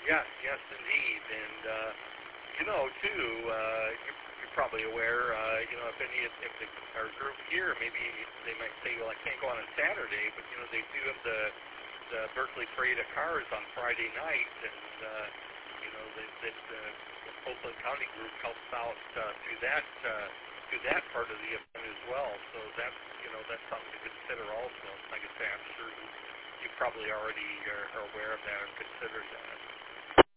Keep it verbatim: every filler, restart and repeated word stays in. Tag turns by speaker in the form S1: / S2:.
S1: Yes, yes, indeed. And, uh, you know, too, uh, you're, you're probably aware, uh, you know, if any, if the, our group here, maybe they might say, well, I can't go on a Saturday, but, you know, they do have the, the Berkeley Parade of Cars on Friday night, and, uh, you know, that, that uh, the Oakland County group helps out uh, through that, uh, through that part of the event as well. So that's, you know, that's something to consider also. Like I say, I'm sure you, you probably already are, are aware of that and considered that.